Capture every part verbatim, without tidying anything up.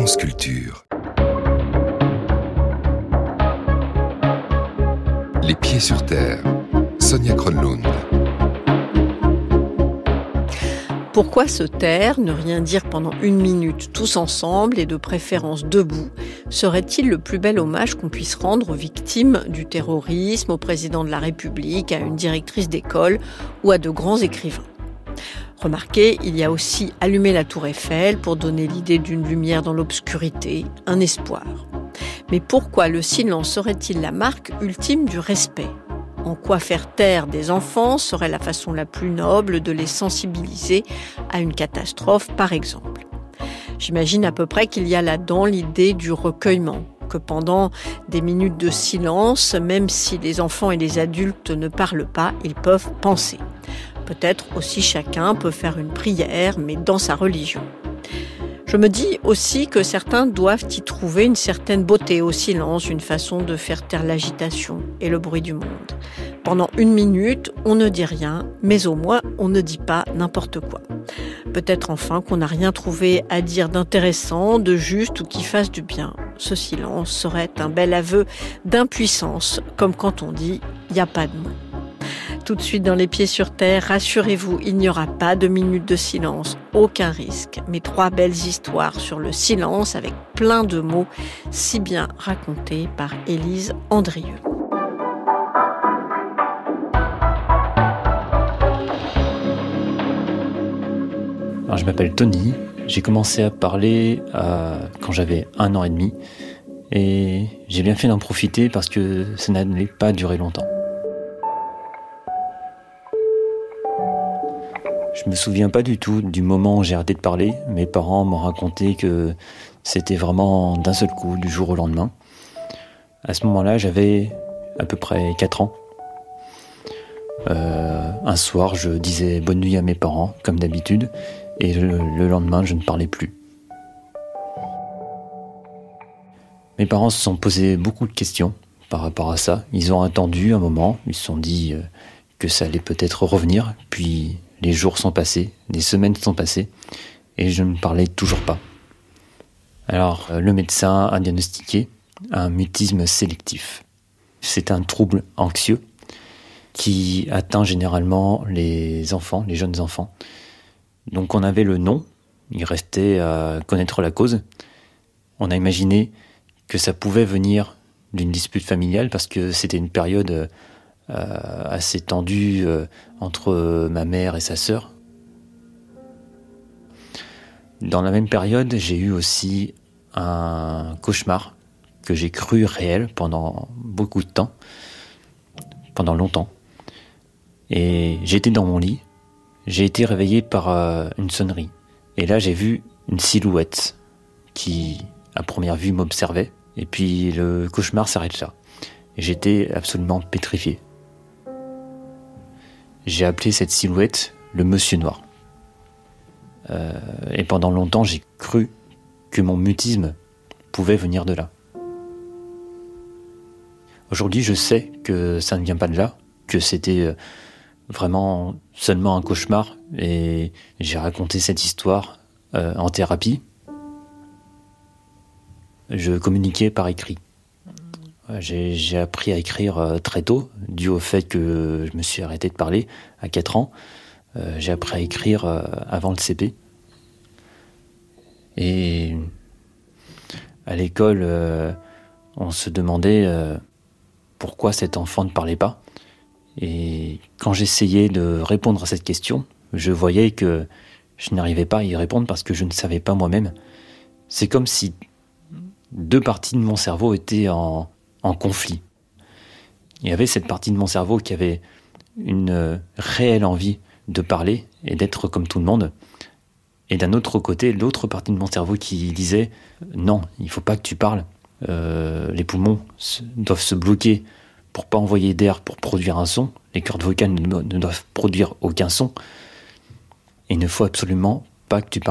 France Culture. Les pieds sur terre. Sonia Kronlund. Pourquoi se taire, ne rien dire pendant une minute tous ensemble et de préférence debout, serait-il le plus bel hommage qu'on puisse rendre aux victimes du terrorisme, au président de la République, à une directrice d'école ou à de grands écrivains ? Remarquez, il y a aussi allumer la tour Eiffel pour donner l'idée d'une lumière dans l'obscurité, un espoir. Mais pourquoi le silence serait-il la marque ultime du respect ? En quoi faire taire des enfants serait la façon la plus noble de les sensibiliser à une catastrophe, par exemple. J'imagine à peu près qu'il y a là-dedans l'idée du recueillement, que pendant des minutes de silence, même si les enfants et les adultes ne parlent pas, ils peuvent penser. Peut-être aussi chacun peut faire une prière, mais dans sa religion. Je me dis aussi que certains doivent y trouver une certaine beauté au silence, une façon de faire taire l'agitation et le bruit du monde. Pendant une minute, on ne dit rien, mais au moins on ne dit pas n'importe quoi. Peut-être enfin qu'on n'a rien trouvé à dire d'intéressant, de juste ou qui fasse du bien. Ce silence serait un bel aveu d'impuissance, comme quand on dit « il n'y a pas de mots ». Tout de suite dans Les Pieds sur Terre, rassurez-vous, il n'y aura pas de minute de silence, aucun risque. Mais trois belles histoires sur le silence avec plein de mots, si bien racontées par Élise Andrieux. Alors, je m'appelle Tony, j'ai commencé à parler euh, quand j'avais un an et demi et j'ai bien fait d'en profiter parce que ça n'allait pas durer longtemps. Je me souviens pas du tout du moment où j'ai arrêté de parler. Mes parents m'ont raconté que c'était vraiment d'un seul coup, du jour au lendemain. À ce moment-là, j'avais à peu près quatre ans. Euh, un soir, je disais bonne nuit à mes parents, comme d'habitude, et le, le lendemain, je ne parlais plus. Mes parents se sont posé beaucoup de questions par rapport à ça. Ils ont attendu un moment, ils se sont dit que ça allait peut-être revenir, puis les jours sont passés, les semaines sont passées, et je ne parlais toujours pas. Alors, le médecin a diagnostiqué un mutisme sélectif. C'est un trouble anxieux qui atteint généralement les enfants, les jeunes enfants. Donc on avait le nom, il restait à connaître la cause. On a imaginé que ça pouvait venir d'une dispute familiale parce que c'était une période Euh, assez tendue euh, entre euh, ma mère et sa sœur. Dans la même période, j'ai eu aussi un cauchemar que j'ai cru réel pendant beaucoup de temps, pendant longtemps. Et j'étais dans mon lit, j'ai été réveillé par euh, une sonnerie. Et là, j'ai vu une silhouette qui, à première vue, m'observait. Et puis le cauchemar s'arrête là. Et j'étais absolument pétrifié. J'ai appelé cette silhouette le Monsieur Noir. Euh, et pendant longtemps, j'ai cru que mon mutisme pouvait venir de là. Aujourd'hui, je sais que ça ne vient pas de là, que c'était vraiment seulement un cauchemar, et j'ai raconté cette histoire euh, en thérapie. Je communiquais par écrit. J'ai, j'ai appris à écrire très tôt, dû au fait que je me suis arrêté de parler à quatre ans. Euh, j'ai appris à écrire avant le C P. Et à l'école, euh, on se demandait euh, pourquoi cet enfant ne parlait pas. Et quand j'essayais de répondre à cette question, je voyais que je n'arrivais pas à y répondre parce que je ne savais pas moi-même. C'est comme si deux parties de mon cerveau étaient en en conflit. Il y avait cette partie de mon cerveau qui avait une euh, réelle envie de parler et d'être comme tout le monde. Et d'un autre côté, l'autre partie de mon cerveau qui disait « Non, il ne faut pas que tu parles. Euh, les poumons se, doivent se bloquer pour ne pas envoyer d'air pour produire un son. Les cordes vocales ne, ne doivent produire aucun son. Et il ne faut absolument pas que tu parles. »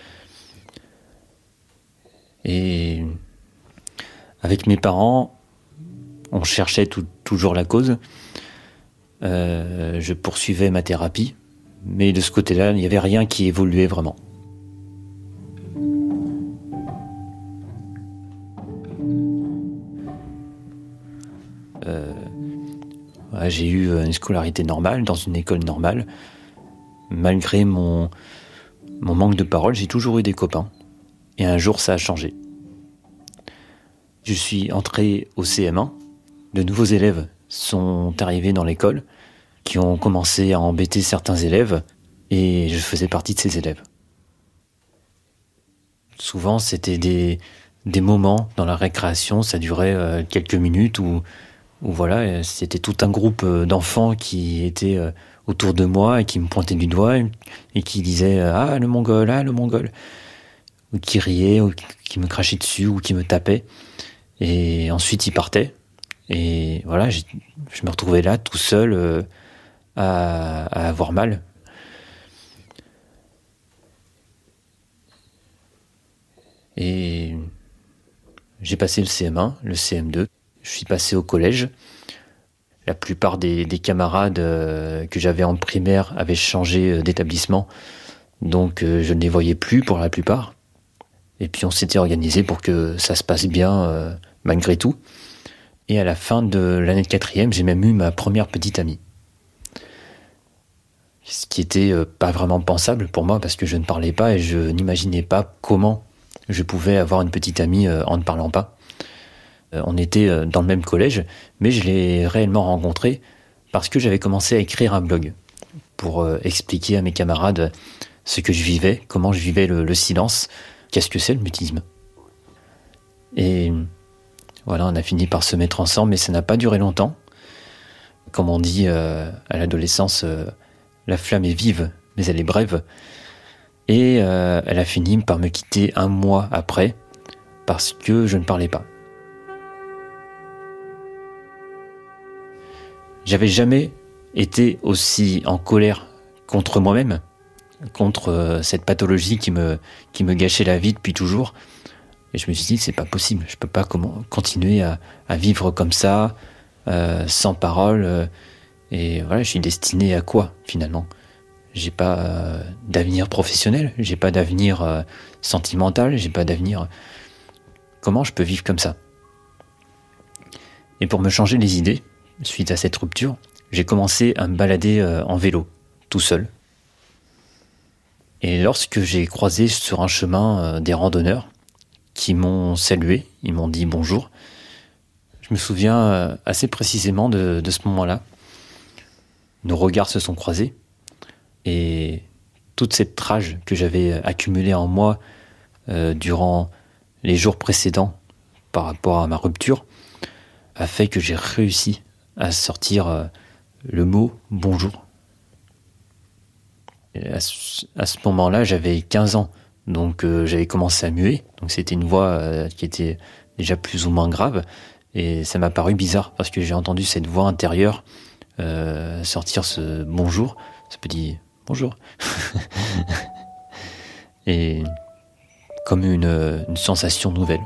Et avec mes parents, on cherchait tout, toujours la cause. Euh, je poursuivais ma thérapie, mais de ce côté-là, il n'y avait rien qui évoluait vraiment. voilà, j'ai eu une scolarité normale, dans une école normale. Malgré mon, mon manque de parole, j'ai toujours eu des copains. Et un jour, ça a changé. Je suis entré au C M un. De nouveaux élèves sont arrivés dans l'école, qui ont commencé à embêter certains élèves, et je faisais partie de ces élèves. Souvent, c'était des, des moments dans la récréation, ça durait euh, quelques minutes, où, où voilà, c'était tout un groupe d'enfants qui étaient euh, autour de moi et qui me pointaient du doigt et, et qui disaient « Ah, le Mongol, ah, le Mongol !» ou qui riaient, ou qui me crachaient dessus, ou qui me tapaient. Et ensuite, ils partaient. Et voilà, je me retrouvais là, tout seul, euh, à, à avoir mal. Et j'ai passé le C M un, le C M deux. Je suis passé au collège. La plupart des, des camarades euh, que j'avais en primaire avaient changé d'établissement. Donc euh, je ne les voyais plus pour la plupart. Et puis on s'était organisé pour que ça se passe bien euh, malgré tout. Et à la fin de l'année de quatrième, j'ai même eu ma première petite amie. Ce qui était euh, pas vraiment pensable pour moi parce que je ne parlais pas et je n'imaginais pas comment je pouvais avoir une petite amie euh, en ne parlant pas. Euh, on était euh, dans le même collège, mais je l'ai réellement rencontrée parce que j'avais commencé à écrire un blog pour euh, expliquer à mes camarades ce que je vivais, comment je vivais le, le silence, qu'est-ce que c'est le mutisme. Et voilà, on a fini par se mettre ensemble, mais ça n'a pas duré longtemps. Comme on dit euh, à l'adolescence, euh, la flamme est vive, mais elle est brève. Et euh, elle a fini par me quitter un mois après, parce que je ne parlais pas. J'avais jamais été aussi en colère contre moi-même, contre euh, cette pathologie qui me, qui me gâchait la vie depuis toujours. Et je me suis dit, c'est pas possible, je peux pas comment, continuer à, à vivre comme ça, euh, sans parole. Euh, et voilà, je suis destiné à quoi, finalement ? J'ai pas euh, d'avenir professionnel, j'ai pas d'avenir euh, sentimental, j'ai pas d'avenir... Comment je peux vivre comme ça ? Et pour me changer les idées, suite à cette rupture, j'ai commencé à me balader euh, en vélo, tout seul. Et lorsque j'ai croisé sur un chemin euh, des randonneurs qui m'ont salué, ils m'ont dit bonjour, je me souviens euh, assez précisément de, de ce moment-là. Nos regards se sont croisés. Et toute cette rage que j'avais accumulée en moi euh, durant les jours précédents par rapport à ma rupture a fait que j'ai réussi à sortir euh, le mot « bonjour ». À ce, à ce moment-là, j'avais quinze ans, donc euh, j'avais commencé à muer. Donc c'était une voix euh, qui était déjà plus ou moins grave. Et ça m'a paru bizarre parce que j'ai entendu cette voix intérieure euh, sortir ce « bonjour ». Ce petit bonjour. Et comme une, une sensation nouvelle.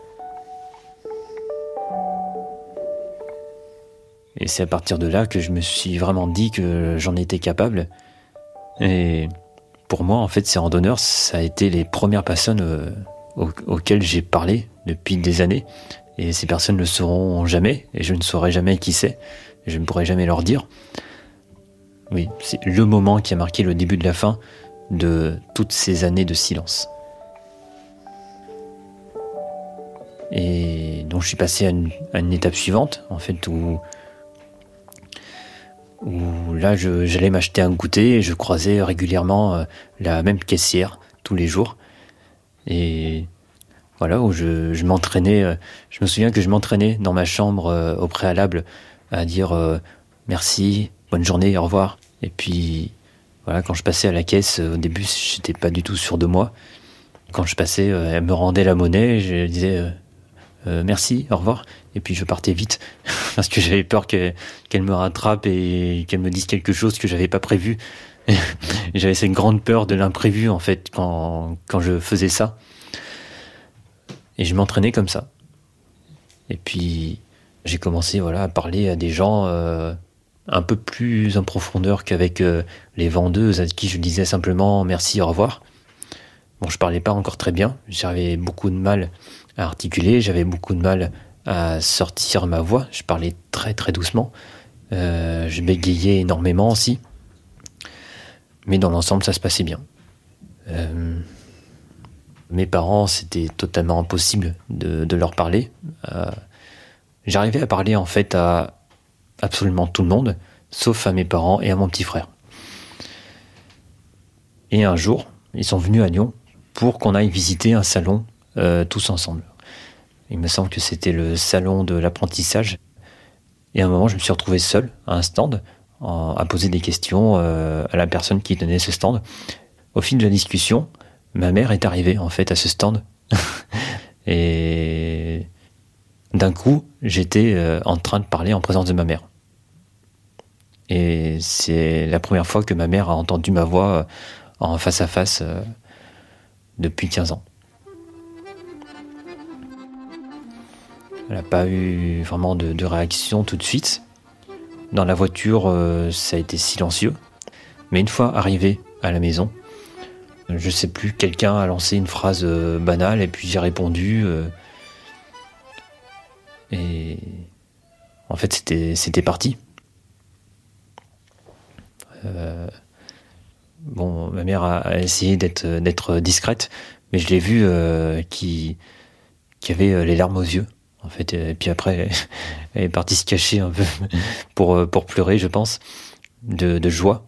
Et c'est à partir de là que je me suis vraiment dit que j'en étais capable. Et pour moi, en fait, ces randonneurs, ça a été les premières personnes euh, aux, auxquelles j'ai parlé depuis des années. Et ces personnes ne le sauront jamais, et je ne saurai jamais qui c'est. Et je ne pourrai jamais leur dire. Oui, c'est le moment qui a marqué le début de la fin de toutes ces années de silence. Et donc je suis passé à une, à une étape suivante, en fait, où, où là je, j'allais m'acheter un goûter et je croisais régulièrement euh, la même caissière tous les jours. Et voilà, où je, je m'entraînais, euh, je me souviens que je m'entraînais dans ma chambre euh, au préalable à dire euh, merci, bonne journée, au revoir. Et puis, voilà, quand je passais à la caisse, au début, j'étais pas du tout sûr de moi. Quand je passais, elle me rendait la monnaie, je disais euh, euh, merci, au revoir. Et puis je partais vite, parce que j'avais peur que, qu'elle me rattrape et qu'elle me dise quelque chose que j'avais pas prévu. Et j'avais cette grande peur de l'imprévu, en fait, quand, quand je faisais ça. Et je m'entraînais comme ça. Et puis, j'ai commencé voilà, à parler à des gens... Euh, un peu plus en profondeur qu'avec euh, les vendeuses à qui je disais simplement merci, au revoir. Bon, je parlais pas encore très bien, j'avais beaucoup de mal à articuler, j'avais beaucoup de mal à sortir ma voix, je parlais très très doucement, Euh, je bégayais énormément aussi. Mais dans l'ensemble, ça se passait bien. Euh, mes parents, c'était totalement impossible de, de leur parler. Euh, j'arrivais à parler en fait à absolument tout le monde, sauf à mes parents et à mon petit frère. Et un jour, ils sont venus à Lyon pour qu'on aille visiter un salon euh, tous ensemble. Il me semble que c'était le salon de l'apprentissage. Et à un moment, je me suis retrouvé seul à un stand, en, à poser des questions euh, à la personne qui tenait ce stand. Au fil de la discussion, ma mère est arrivée en fait à ce stand. Et d'un coup, j'étais euh, en train de parler en présence de ma mère. Et c'est la première fois que ma mère a entendu ma voix euh, en face à face euh, depuis quinze ans. Elle n'a pas eu vraiment de, de réaction tout de suite. Dans la voiture, euh, ça a été silencieux. Mais une fois arrivé à la maison, je sais plus, quelqu'un a lancé une phrase euh, banale et puis j'ai répondu. Euh, et en fait, c'était, c'était parti. Euh, bon, ma mère a, a essayé d'être, d'être discrète, mais je l'ai vue euh, qui, qui avait les larmes aux yeux. En fait, et puis après, elle est partie se cacher un peu pour, pour pleurer, je pense, de, de joie.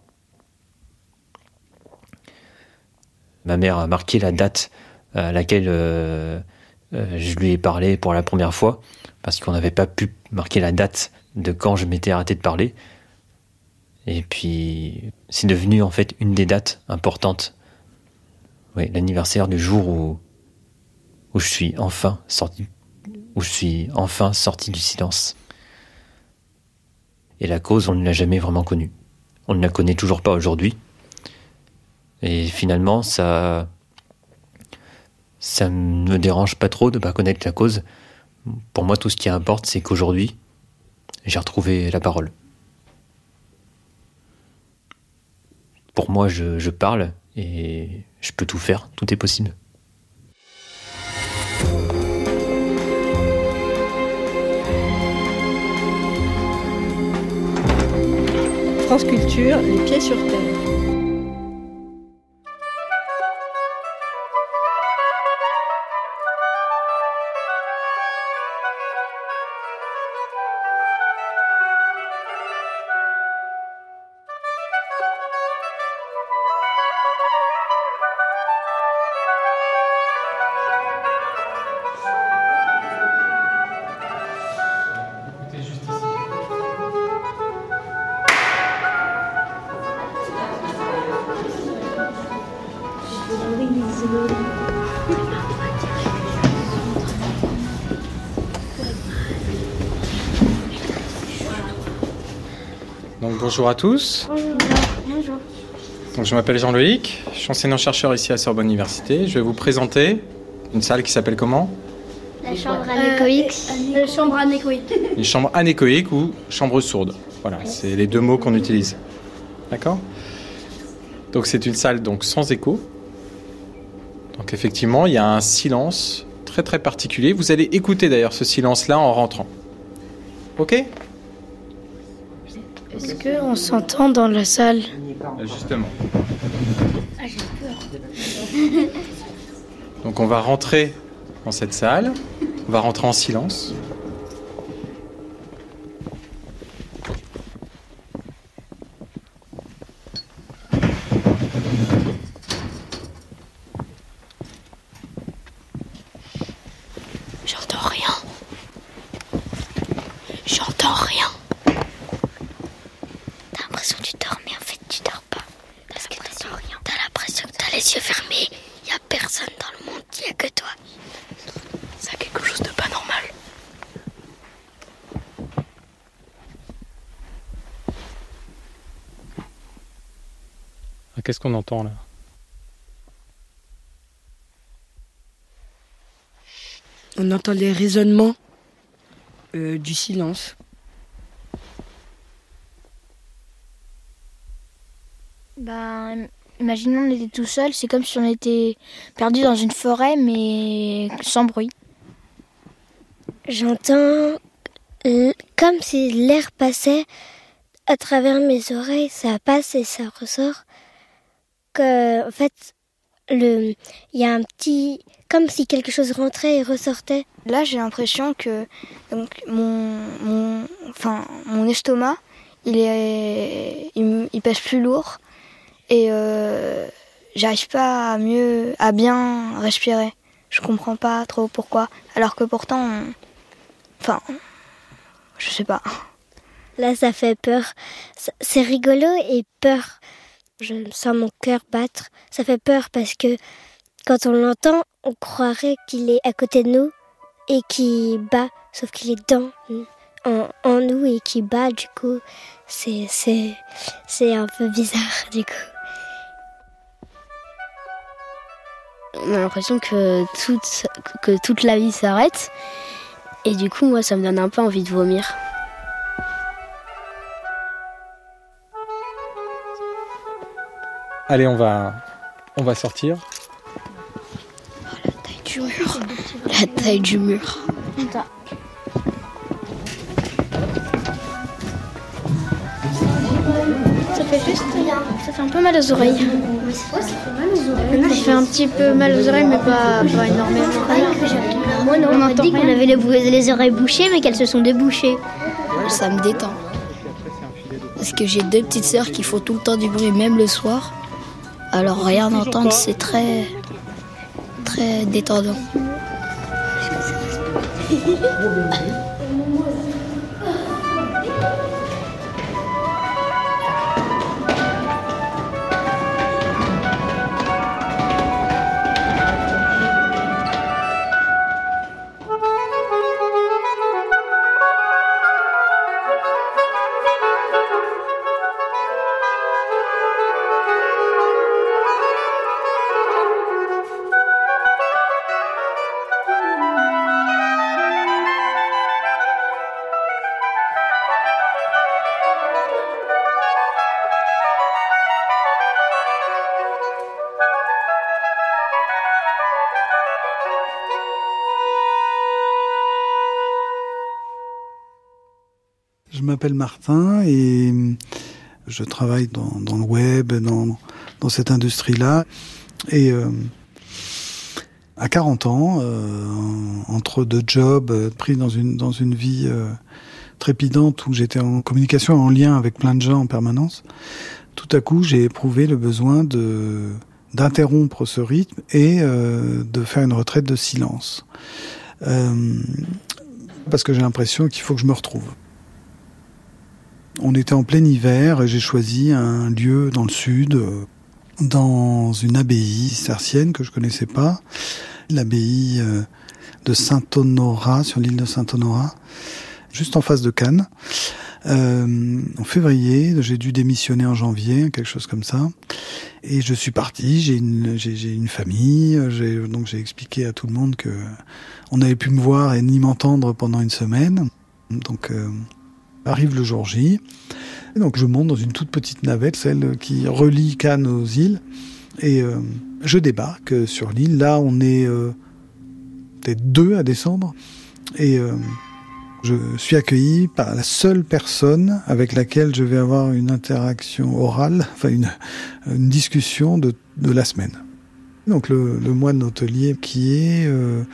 Ma mère a marqué la date à laquelle euh, euh, je lui ai parlé pour la première fois, parce qu'on n'avait pas pu marquer la date de quand je m'étais arrêté de parler. Et puis, c'est devenu en fait une des dates importantes. Oui, l'anniversaire du jour où, où je suis enfin sorti où je suis enfin sorti du silence. Et la cause, on ne l'a jamais vraiment connue. On ne la connaît toujours pas aujourd'hui. Et finalement, ça, ça ne me dérange pas trop de ne pas connaître la cause. Pour moi, tout ce qui importe, c'est qu'aujourd'hui, j'ai retrouvé la parole. Pour moi, je, je parle et je peux tout faire, tout est possible. France Culture, les pieds sur terre. Donc bonjour à tous. Bonjour. Bonjour. Donc, je m'appelle Jean-Loïc, je suis enseignant-chercheur ici à Sorbonne Université. Je vais vous présenter une salle qui s'appelle comment ? La chambre anéchoïque. Euh, euh, chambre anéchoïque. Une chambre anéchoïque ou chambre sourde. Voilà, c'est les deux mots qu'on utilise. D'accord ? Donc c'est une salle donc sans écho. Donc effectivement, il y a un silence très très particulier. Vous allez écouter d'ailleurs ce silence-là en rentrant. Ok ? Est-ce qu'on s'entend dans la salle ? Justement. Ah, j'ai peur. Donc on va rentrer dans cette salle. On va rentrer en silence. J'entends rien. J'entends rien. T'as l'impression que tu dors, mais en fait tu dors pas. Parce que t'entends rien. T'as l'impression que t'as les yeux fermés. Y a personne dans le monde, y a que toi. C'est quelque chose de pas normal. Qu'est-ce qu'on entend là ? On entend les résonnements euh, du silence. Ben, imaginons on était tout seul, c'est comme si on était perdu dans une forêt, mais sans bruit. J'entends euh, comme si l'air passait à travers mes oreilles, ça passe et ça ressort. Que, en fait, le, il y a un petit, comme si quelque chose rentrait et ressortait. Là, j'ai l'impression que donc mon, mon, enfin, mon estomac, il est, il, il pèse plus lourd et euh, j'arrive pas à mieux, à bien respirer. Je comprends pas trop pourquoi. Alors que pourtant, on, enfin, je sais pas. Là, ça fait peur. C'est rigolo et peur. Je sens mon cœur battre. Ça fait peur parce que quand on l'entend, on croirait qu'il est à côté de nous et qu'il bat, sauf qu'il est dans, en, en nous et qu'il bat. Du coup, c'est, c'est, c'est un peu bizarre, du coup. On a l'impression que toute, que toute la vie s'arrête. Et du coup, moi, ça me donne un peu envie de vomir. Allez, on va, on va sortir. Oh, la taille du mur. La taille du mur. Attends. Ça fait juste, ça fait un peu mal aux oreilles. Ouais, ça fait mal aux oreilles. Ça fait un petit peu mal aux oreilles, mais pas, pas énormément. Moi, non, on m'a dit qu'on avait les, les oreilles bouchées, mais qu'elles se sont débouchées. Ça me détend. Parce que j'ai deux petites sœurs qui font tout le temps du bruit, même le soir. Alors rien entendre, c'est très, très détendant. Je m'appelle Martin et je travaille dans, dans le web, dans, dans cette industrie-là. Et euh, à quarante ans, euh, entre deux jobs, euh, pris dans une, dans une vie euh, trépidante où j'étais en communication, en lien avec plein de gens en permanence, tout à coup, j'ai éprouvé le besoin de, d'interrompre ce rythme et euh, de faire une retraite de silence. Euh, parce que j'ai l'impression qu'il faut que je me retrouve. On était en plein hiver et j'ai choisi un lieu dans le sud, dans une abbaye cistercienne que je connaissais pas, l'abbaye de Saint-Honorat, sur l'île de Saint-Honorat, juste en face de Cannes. Euh, en février, j'ai dû démissionner en janvier, quelque chose comme ça. Et je suis parti, j'ai une, j'ai, j'ai une famille, j'ai, donc j'ai expliqué à tout le monde que on n'avait pu me voir et ni m'entendre pendant une semaine. Donc... Euh, Arrive le jour J, et donc je monte dans une toute petite navette, celle qui relie Cannes aux îles, et euh, je débarque sur l'île. Là, on est euh, peut-être deux à descendre, et euh, je suis accueilli par la seule personne avec laquelle je vais avoir une interaction orale, enfin une, une discussion de, de la semaine. Donc le, le moine hôtelier qui est, euh,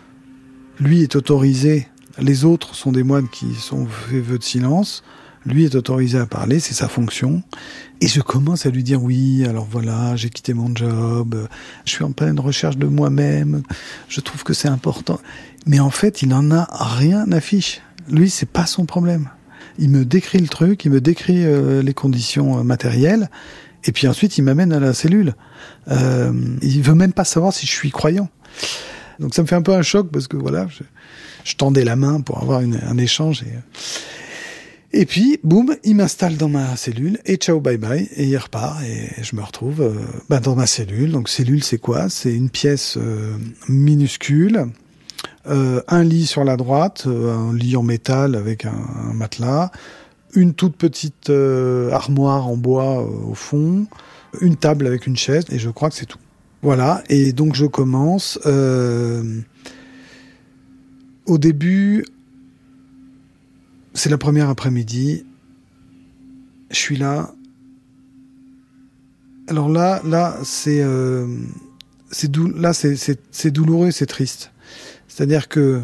lui est autorisé. Les autres sont des moines qui sont fait vœu de silence. Lui est autorisé à parler, c'est sa fonction. Et je commence à lui dire oui, alors voilà, j'ai quitté mon job, je suis en pleine recherche de moi-même, je trouve que c'est important. Mais en fait, il n'en a rien à fiche. Lui, c'est pas son problème. Il me décrit le truc, il me décrit euh, les conditions euh, matérielles, et puis ensuite, il m'amène à la cellule. Euh, il veut même pas savoir si je suis croyant. Donc ça me fait un peu un choc parce que voilà, je, je tendais la main pour avoir une, un échange. Et, et puis, boum, il m'installe dans ma cellule et ciao, bye bye, et il repart et je me retrouve euh, bah, dans ma cellule. Donc cellule, c'est quoi ? C'est une pièce euh, minuscule, euh, un lit sur la droite, euh, un lit en métal avec un, un matelas, une toute petite euh, armoire en bois euh, au fond, une table avec une chaise et je crois que c'est tout. Voilà, et donc je commence. Euh, au début, c'est la première après-midi, je suis là. Alors là, là, c'est, euh, c'est dou- là, c'est, c'est, c'est douloureux, c'est triste. C'est-à-dire que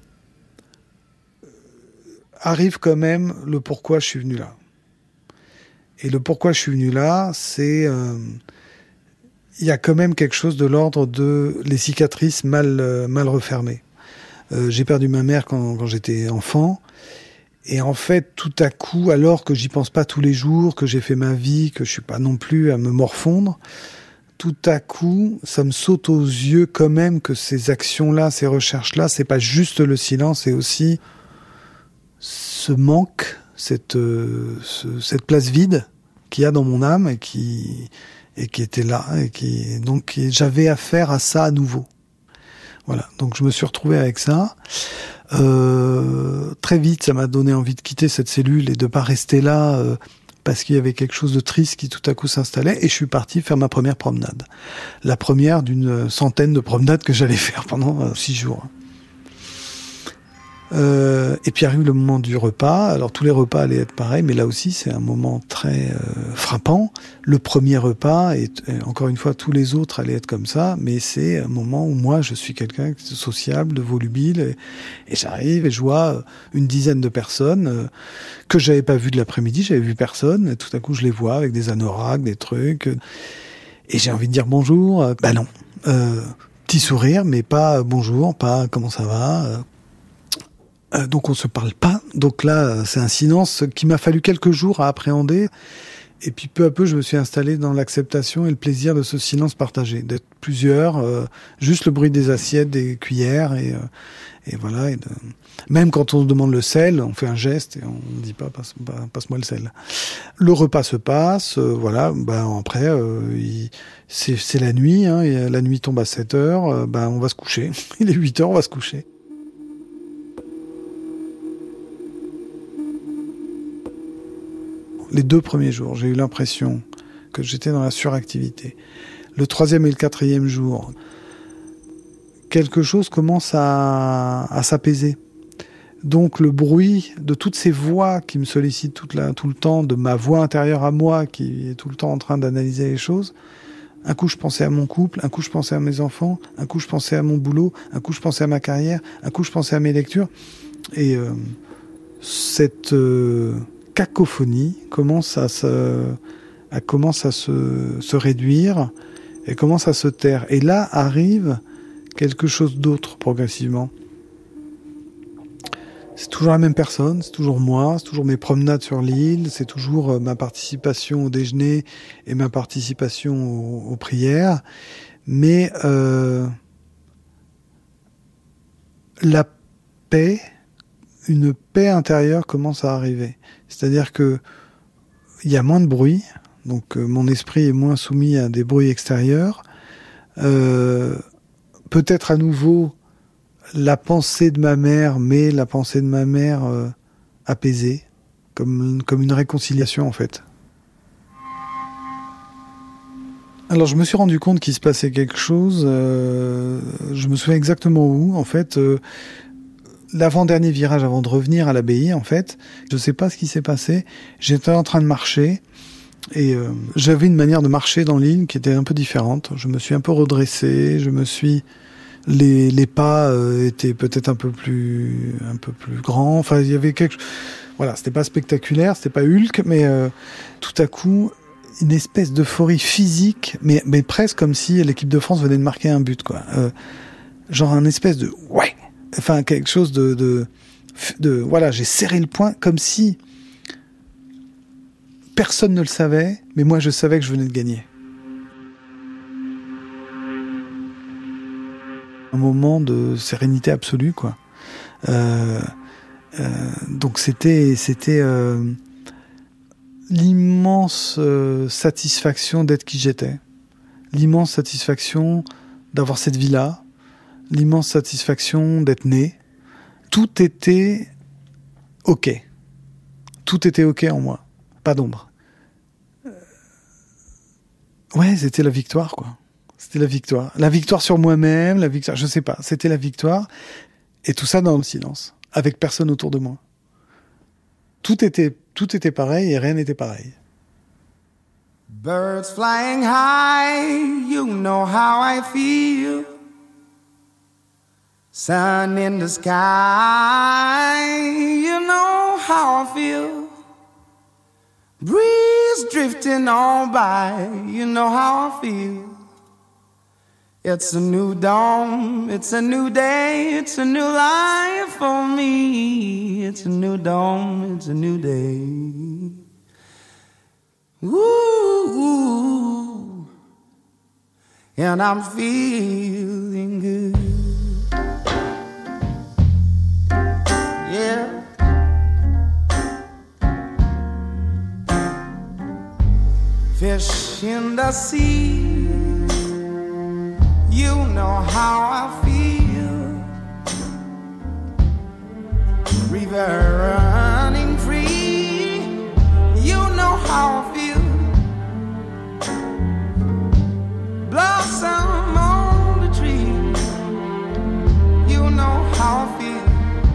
arrive quand même le pourquoi je suis venu là. Et le pourquoi je suis venu là, c'est euh, il y a quand même quelque chose de l'ordre de les cicatrices mal euh, mal refermées. Euh, j'ai perdu ma mère quand, quand j'étais enfant. Et en fait, tout à coup, alors que j'y pense pas tous les jours, que j'ai fait ma vie, que je suis pas non plus à me morfondre, tout à coup, ça me saute aux yeux quand même que ces actions-là, ces recherches-là, c'est pas juste le silence, c'est aussi ce manque, cette, euh, ce, cette place vide qu'il y a dans mon âme et qui, et qui était là, et qui, donc, j'avais affaire à ça à nouveau. Voilà. Donc, je me suis retrouvé avec ça. Euh, très vite, ça m'a donné envie de quitter cette cellule et de pas rester là euh, parce qu'il y avait quelque chose de triste qui tout à coup s'installait, et je suis parti faire ma première promenade. La première d'une centaine de promenades que j'allais faire pendant euh, six jours. Euh, et puis arrive le moment du repas. Alors tous les repas allaient être pareils, mais là aussi c'est un moment très euh, frappant. Le premier repas, et, et encore une fois tous les autres allaient être comme ça, mais c'est un moment où moi je suis quelqu'un de sociable, de volubile, et, et j'arrive et je vois une dizaine de personnes euh, que j'avais pas vues de l'après-midi, j'avais vu personne, et tout à coup je les vois avec des anoraks, des trucs, et j'ai envie de dire bonjour. Euh, bah non, euh, petit sourire, mais pas bonjour, pas comment ça va. Euh, Euh, donc on se parle pas. Donc là, c'est un silence qui m'a fallu quelques jours à appréhender. Et puis peu à peu, je me suis installé dans l'acceptation et le plaisir de ce silence partagé, d'être plusieurs, euh, juste le bruit des assiettes, des cuillères, et, euh, et voilà. Et de... Même quand on demande le sel, on fait un geste et on ne dit pas passe, passe-moi le sel. Le repas se passe, euh, voilà. Ben après, euh, il... c'est, c'est la nuit. Hein, et la nuit tombe à sept heures. Euh, ben on va se coucher. Il est huit heures, on va se coucher. Les deux premiers jours, j'ai eu l'impression que j'étais dans la suractivité. Le troisième et le quatrième jour, quelque chose commence à, à s'apaiser. Donc le bruit de toutes ces voix qui me sollicitent toute la, tout le temps, de ma voix intérieure à moi qui est tout le temps en train d'analyser les choses. Un coup je pensais à mon couple, un coup je pensais à mes enfants, un coup je pensais à mon boulot, un coup je pensais à ma carrière, un coup je pensais à mes lectures. Et euh, cette... Euh, cacophonie commence à se, à, commence à se, se réduire et commence à se taire. Et là arrive quelque chose d'autre progressivement. C'est toujours la même personne, c'est toujours moi, c'est toujours mes promenades sur l'île, c'est toujours ma participation au déjeuner et ma participation aux, aux prières. Mais euh, la paix, une paix intérieure commence à arriver. C'est-à-dire que il y a moins de bruit, donc euh, mon esprit est moins soumis à des bruits extérieurs. Euh, peut-être à nouveau la pensée de ma mère, mais la pensée de ma mère euh, apaisée, comme, comme une réconciliation en fait. Alors je me suis rendu compte qu'il se passait quelque chose, euh, je me souviens exactement où, en fait... Euh, L'avant-dernier virage avant de revenir à l'abbaye, en fait, je sais pas ce qui s'est passé. J'étais en train de marcher et euh, j'avais une manière de marcher dans l'île qui était un peu différente. Je me suis un peu redressé, je me suis les les pas euh, étaient peut-être un peu plus un peu plus grands. Enfin, il y avait quelque voilà, c'était pas spectaculaire, c'était pas Hulk, mais euh, tout à coup une espèce d'euphorie physique, mais mais presque comme si l'équipe de France venait de marquer un but, quoi. Euh, genre un espèce de ouais. Enfin, quelque chose de, de, de, voilà, j'ai serré le poing comme si personne ne le savait, mais moi je savais que je venais de gagner. Un moment de sérénité absolue, quoi. Euh, euh, donc c'était, c'était euh, l'immense euh, satisfaction d'être qui j'étais, l'immense satisfaction d'avoir cette vie-là. L'immense satisfaction d'être né. Tout était OK. Tout était OK en moi. Pas d'ombre. Euh... Ouais, c'était la victoire, quoi. C'était la victoire. La victoire sur moi-même, la victoire... Je sais pas, c'était la victoire. Et tout ça dans le silence. Avec personne autour de moi. Tout était tout était pareil et rien n'était pareil. Birds flying high, you know how I feel. Sun in the sky, you know how I feel. Breeze drifting on by, you know how I feel. It's a new dawn, it's a new day, it's a new life for me. It's a new dawn, it's a new day. Ooh, and I'm feeling good. Yeah. Fish in the sea, you know how I feel. River running free, you know how I feel. Blossom on the tree, you know how I feel.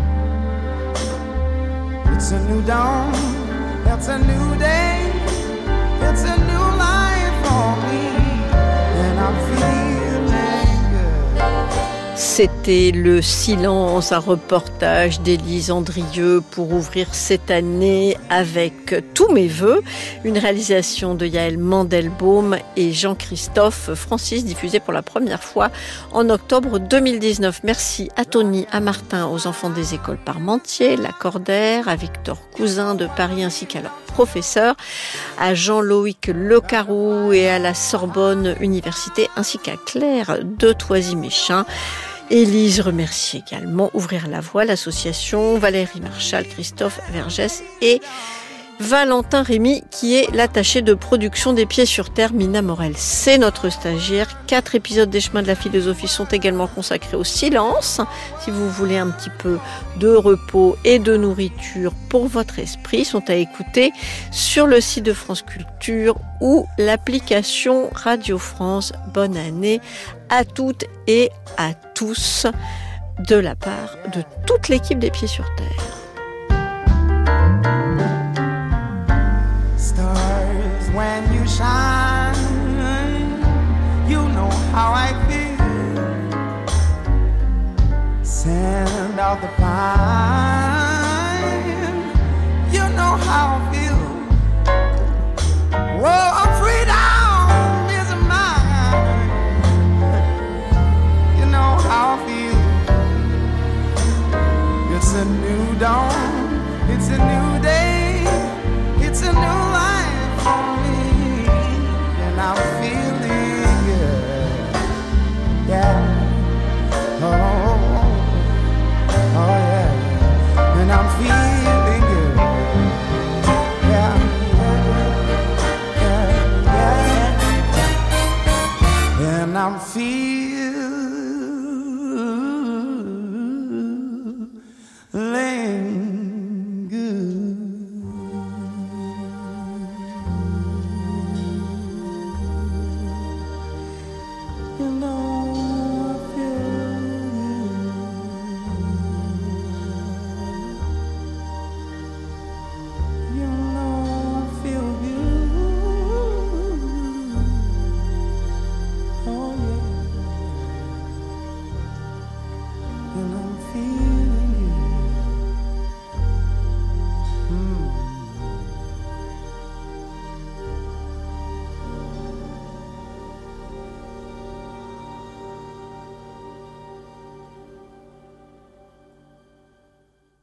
It's a new dawn, it's a new day, it's a new life for me, and I'm feeling good. C'était Le Silence, un reportage d'Élise Andrieux pour ouvrir cette année avec Tous mes vœux, une réalisation de Yaël Mandelbaum et Jean-Christophe Francis, diffusée pour la première fois en octobre deux mille dix-neuf. Merci à Tony, à Martin, aux enfants des écoles Parmentier, Lacordaire, à Victor Cousin de Paris ainsi qu'à leurs professeurs, à Jean-Loïc Lecaroux et à la Sorbonne Université ainsi qu'à Claire de Thoisy-Méchain. Élise remercie également Ouvrir la Voie, l'association, Valérie Marchal, Christophe Vergès et Valentin Rémy qui est l'attaché de production des Pieds sur Terre. Mina Morel, c'est notre stagiaire. Quatre épisodes des Chemins de la Philosophie sont également consacrés au silence. Si vous voulez un petit peu de repos et de nourriture pour votre esprit, sont à écouter sur le site de France Culture ou l'application Radio France. Bonne année à toutes et à tous de la part de toute l'équipe des Pieds sur Terre. Stars, when you shine, you know how I feel. Sand of the pine, you know how I feel. Whoa, freedom is mine. You know how I feel. It's a new dawn, it's a new day, it's a new life for me, and I'm feeling good. Yeah. Oh, oh yeah. And I'm feeling good. Yeah. Yeah. Yeah. Yeah. And I'm feeling and I'm feeling